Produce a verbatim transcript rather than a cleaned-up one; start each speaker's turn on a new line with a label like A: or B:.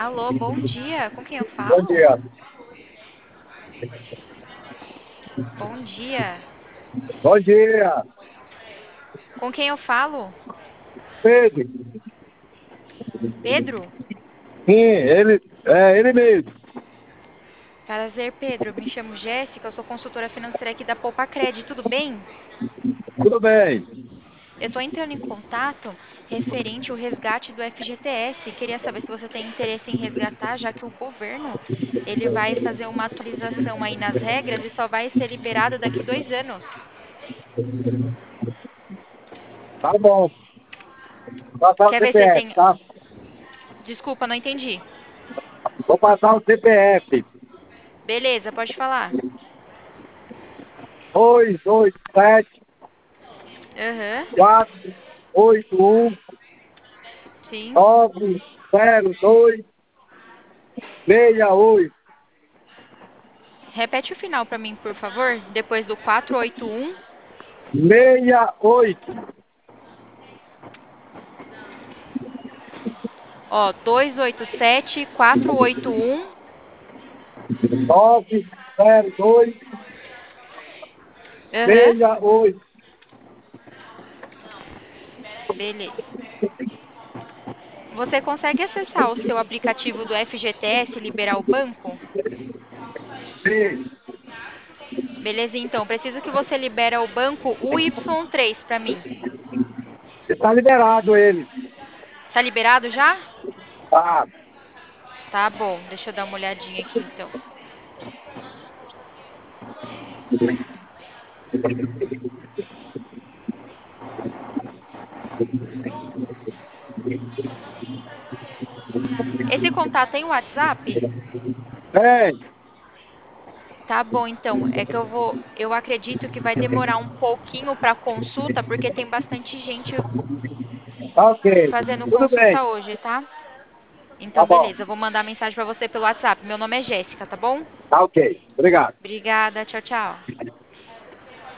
A: Alô, bom dia. Com quem eu
B: Bom
A: falo?
B: dia.
A: Bom dia.
B: Bom dia,
A: Com quem eu falo?
B: Pedro.
A: Pedro?
B: Sim, ele, é ele mesmo.
A: Prazer, Pedro. Me chamo Jéssica, eu sou consultora financeira aqui da Poupa Cred. Tudo bem?
B: Tudo bem.
A: Eu estou entrando em contato referente ao resgate do F G T S. Queria saber se você tem interesse em resgatar, já que o governo ele vai fazer uma atualização aí nas regras e só vai ser liberado daqui dois anos.
B: Tá bom. Vou passar o
A: Quer ver se
B: C P F,
A: tem...
B: tá?
A: Desculpa, não entendi.
B: Vou passar o C P F.
A: Beleza, pode falar.
B: Dois, dois, sete,
A: Aham,
B: quatro, oito, um,
A: sim.
B: nove, zero, dois, seis, oito.
A: Repete o final para mim, por favor. Depois do quatro oito um.
B: Seis, oito.
A: Ó, dois oito sete quatro oito um.
B: Nove, zero, dois,
A: Aham,
B: seis, oito.
A: beleza. Você consegue acessar o seu aplicativo do F G T S e liberar o banco?
B: Sim.
A: Beleza, então. Preciso que você libere o banco U Y três para mim.
B: Está liberado ele.
A: Tá liberado já?
B: Tá.
A: Tá bom. Deixa eu dar uma olhadinha aqui, então. Esse contato tem o WhatsApp?
B: Tem.
A: Tá bom, então. É que eu vou. Eu acredito que vai demorar um pouquinho para consulta, porque tem bastante gente
B: Tá ok.
A: fazendo
B: Tudo bem.
A: consulta hoje, tá?
B: Tá
A: Então,
B: bom.
A: beleza. Eu vou mandar mensagem para você pelo WhatsApp. Meu nome é Jéssica, tá bom?
B: Tá ok. Obrigado.
A: Obrigada. Tchau, tchau.